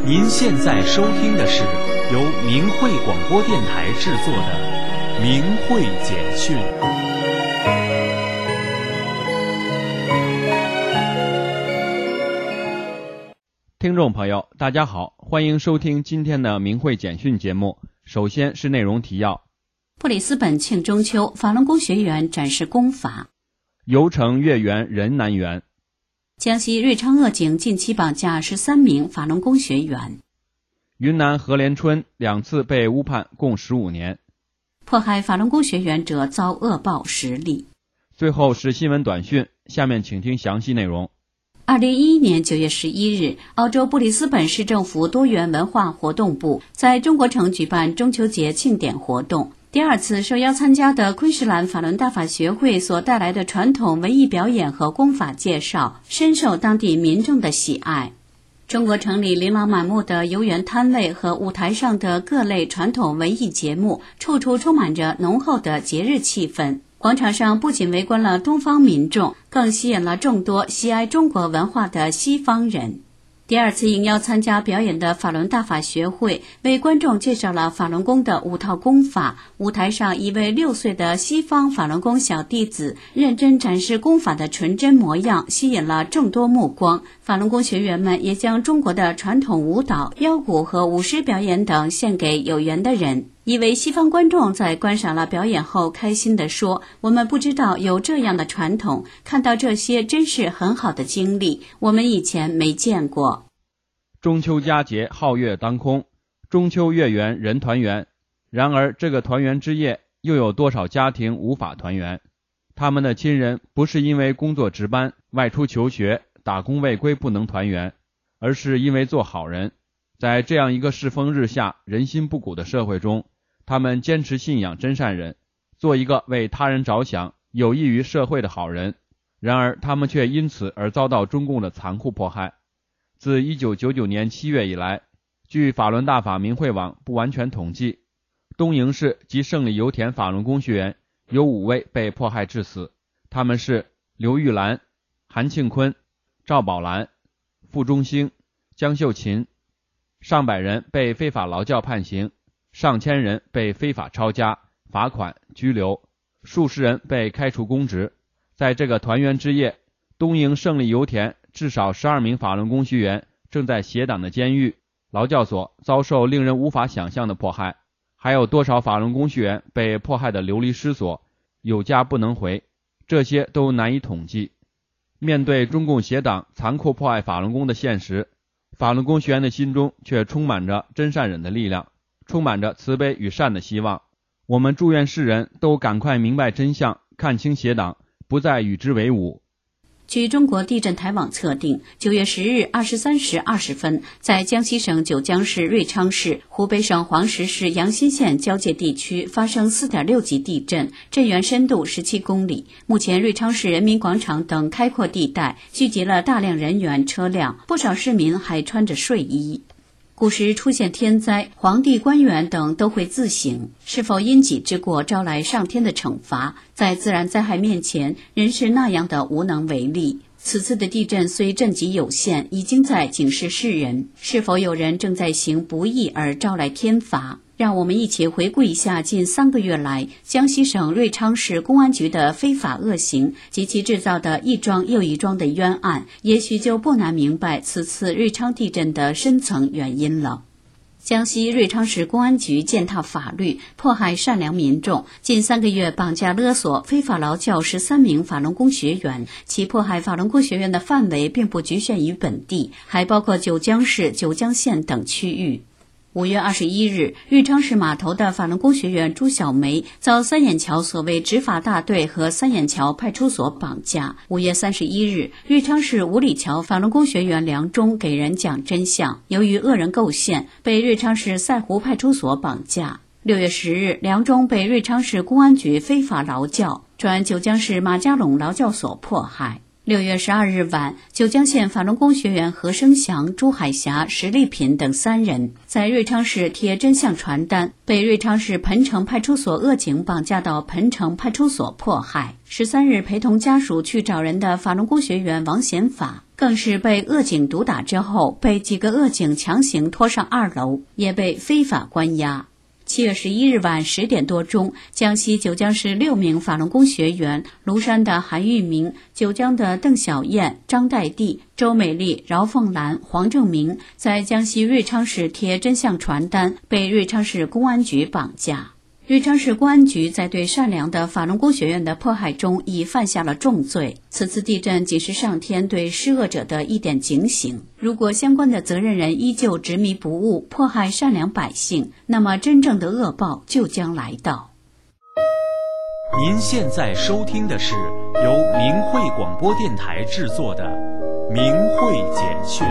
您现在收听的是由明慧广播电台制作的《明慧简讯》。 听众朋友，大家好，欢迎收听今天的明慧简讯节目。首先是内容提要： 布里斯本庆中秋，法轮功学员展示功法； 游城月圆人难圆； 江西瑞昌鄂警近期绑架13名法轮功学员； 云南何连春2次被误判共15年； 迫害法轮功学员者遭恶报10例。 最后是新闻短讯，下面请听详细内容。 2011年9月11日，澳洲布里斯本市政府多元文化活动部在中国城举办中秋节庆典活动。第二次受邀参加的昆士兰法轮大法学会所带来的传统文艺表演和功法介绍，深受当地民众的喜爱。中国城里琳琅满目的游园摊位和舞台上的各类传统文艺节目，处处充满着浓厚的节日气氛。广场上不仅围观了东方民众，更吸引了众多喜爱中国文化的西方人。第二次应邀参加表演的法轮大法学会为观众介绍了法轮功的5套功法，舞台上一位6岁的西方法轮功小弟子认真展示功法的纯真模样，吸引了众多目光。法轮功学员们也将中国的传统舞蹈、腰鼓和舞狮表演等献给有缘的人。一位西方观众在观赏了表演后开心地说，我们不知道有这样的传统，看到这些真是很好的经历，我们以前没见过。 中秋佳节皓月当空，中秋月圆人团圆。然而这个团圆之夜，又有多少家庭无法团圆？他们的亲人不是因为工作值班、外出求学、打工未归不能团圆，而是因为做好人。在这样一个世风日下、人心不古的社会中，他们坚持信仰真善人，做一个为他人着想、有益于社会的好人。然而他们却因此而遭到中共的残酷迫害。自1999年7月以来，据法轮大法明慧网不完全统计，东营市及胜利油田法轮功学员有5位被迫害致死，他们是刘玉兰、韩庆坤、赵宝兰、傅中兴、江秀琴。上百人被非法劳教判刑，上千人被非法抄家、罚款、拘留，数十人被开除公职。在这个团圆之夜，东营胜利油田至少12名法轮功学员正在协党的监狱、劳教所遭受令人无法想象的迫害，还有多少法轮功学员被迫害的流离失所，有家不能回，这些都难以统计。面对中共协党残酷迫害法轮功的现实，法轮功学员的心中却充满着真善忍的力量，充满着慈悲与善的希望。我们祝愿世人都赶快明白真相，看清邪党，不再与之为伍。 据中国地震台网测定，9月10日23时20分，在江西省九江市瑞昌市、湖北省黄石市阳新县交界地区发生4.6级地震，震源深度17公里。目前，瑞昌市人民广场等开阔地带聚集了大量人员、车辆，不少市民还穿着睡衣。古时出现天灾，皇帝、官员等都会自省，是否因己之过招来上天的惩罚？在自然灾害面前，人是那样的无能为力。此次的地震虽震级有限，已经在警示世人，是否有人正在行不义而招来天罚？让我们一起回顾一下近3个月来江西省瑞昌市公安局的非法恶行及其制造的一桩又一桩的冤案，也许就不难明白此次瑞昌地震的深层原因了。江西瑞昌市公安局践踏法律，迫害善良民众，近3个月绑架勒索、非法劳教13名法轮功学员，其迫害法轮功学员的范围并不局限于本地，还包括九江市、九江县等区域。5月21日，瑞昌市码头的法轮功学员朱小梅遭三眼桥所谓执法大队和三眼桥派出所绑架。5月31日，瑞昌市五里桥法轮功学员梁忠给人讲真相，由于恶人构陷，被瑞昌市赛湖派出所绑架。6月10日，梁忠被瑞昌市公安局非法劳教，转九江市马家垄劳教所迫害。6月12日晚，九江县法轮功学员何生祥、朱海霞、石丽萍等3人在瑞昌市贴真相传单，被瑞昌市彭城派出所恶警绑架到彭城派出所迫害。13日陪同家属去找人的法轮功学员王显法更是被恶警毒打之后，被几个恶警强行拖上2楼，也被非法关押。7月11日晚10点多钟，江西九江市6名法轮功学员，庐山的韩玉明、九江的邓小燕、张代娣、周美丽、饶凤兰、黄正明，在江西瑞昌市贴真相传单，被瑞昌市公安局绑架。瑞昌市公安局在对善良的法轮功学院的迫害中已犯下了重罪。此次地震仅是上天对施恶者的一点警醒，如果相关的责任人依旧执迷不悟，迫害善良百姓，那么真正的恶报就将来到。 您现在收听的是由明慧广播电台制作的《明慧简讯》。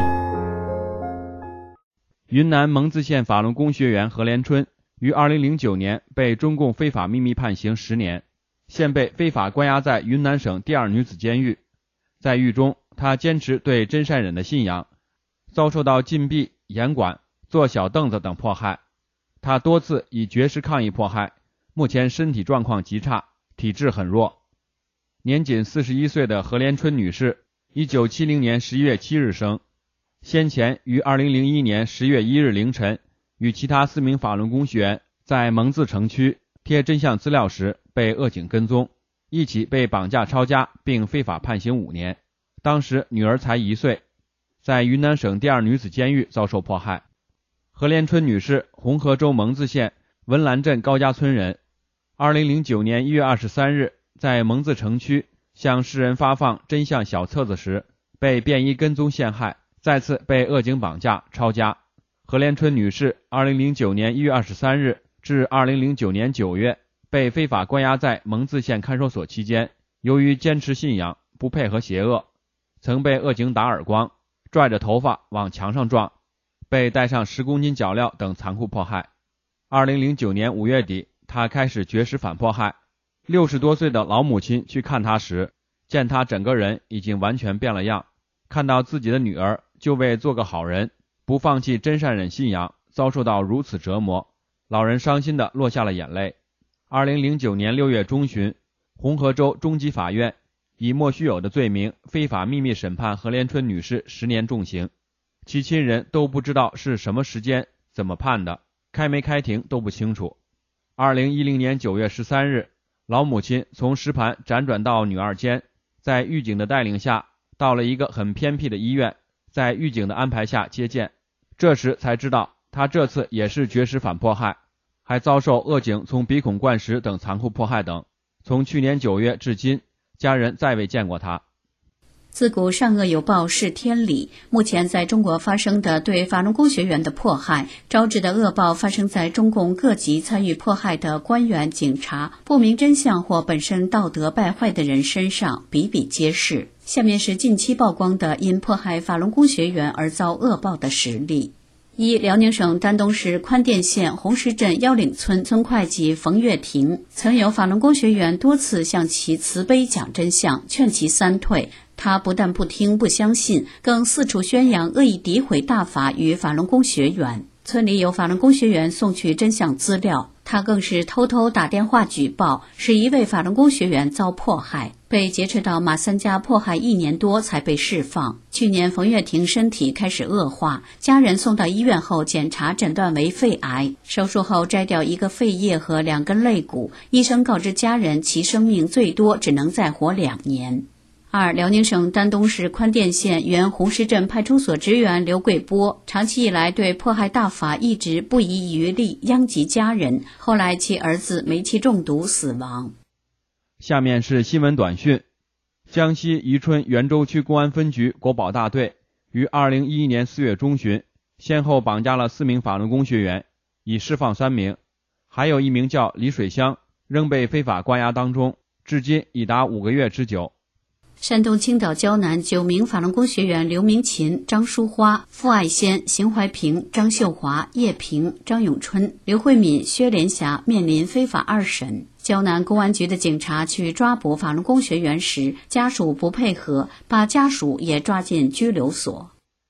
云南蒙自县法轮功学员何连春于2009年被中共非法秘密判刑10年，现被非法关押在云南省第2女子监狱。在狱中，他坚持对真善忍的信仰，遭受到禁闭、严管、坐小凳子等迫害。他多次以绝食抗议迫害，目前身体状况极差，体质很弱。年仅41岁的何连春女士，1970年11月7日生，先前于2001年10月1日凌晨与其他4名法轮功学员在蒙自城区贴真相资料时被恶警跟踪，一起被绑架抄家并非法判刑5年。当时女儿才1岁，在云南省第2女子监狱遭受迫害。何连春女士，红河州蒙自县文兰镇高家村人。2009年1月23日，在蒙自城区向世人发放真相小册子时，被便衣跟踪陷害，再次被恶警绑架抄家。何连春女士2009年1月23日至2009年9月被非法关押在蒙自县看守所期间，由于坚持信仰，不配合邪恶，曾被恶警打耳光，拽着头发往墙上撞，被带上10公斤脚镣等残酷迫害。2009年5月底，她开始绝食反迫害。60多岁的老母亲去看她时，见她整个人已经完全变了样，看到自己的女儿就为做个好人，不放弃真善忍信仰，遭受到如此折磨，老人伤心地落下了眼泪。2009年6月中旬，红河州中级法院以莫须有的罪名非法秘密审判何连春女士10年重刑，其亲人都不知道是什么时间怎么判的，开没开庭都不清楚。2010年9月13日，老母亲从石盘辗转到女二监，在狱警的带领下到了一个很偏僻的医院，在狱警的安排下接见。这时才知道她这次也是绝食反迫害，还遭受恶警从鼻孔灌食等残酷迫害等。从去年9月至今，家人再未见过她。 自古善恶有报是天理，目前在中国发生的对法轮功学员的迫害，招致的恶报发生在中共各级参与迫害的官员、警察、不明真相或本身道德败坏的人身上比比皆是。下面是近期曝光的因迫害法轮功学员而遭恶报的实例。一、辽宁省丹东市宽甸县红石镇腰岭村村会计冯月婷，曾有法轮功学员多次向其慈悲讲真相，劝其三退，他不但不听不相信，更四处宣扬恶意诋毁大法与法轮功学员。村里有法轮功学员送去真相资料，他更是偷偷打电话举报，使一位法轮功学员遭迫害，被劫持到马三家迫害1年多才被释放。去年冯月婷身体开始恶化，家人送到医院后检查诊断为肺癌，手术后摘掉1个肺叶和2根肋骨，医生告知家人其生命最多只能再活2年。二、辽宁省丹东市宽甸县原红石镇派出所职员刘贵波，长期以来对迫害大法一直不遗余力，殃及家人，后来其儿子煤气中毒死亡。 下面是新闻短讯。江西宜春元州区公安分局国保大队于2011年4月中旬，先后绑架了4名法轮功学员，已释放3名，还有1名叫李水香，仍被非法关押当中，至今已达5个月之久。 山东青岛胶南9名法轮功学员刘明琴、张淑花、傅爱仙、邢怀平、张秀华、叶平、张永春、刘慧敏、薛连霞面临非法2审。胶南公安局的警察去抓捕法轮功学员时，家属不配合，把家属也抓进拘留所。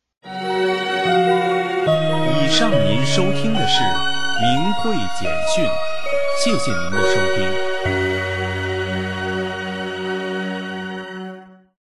以上您收听的是明慧简讯，谢谢您的收听。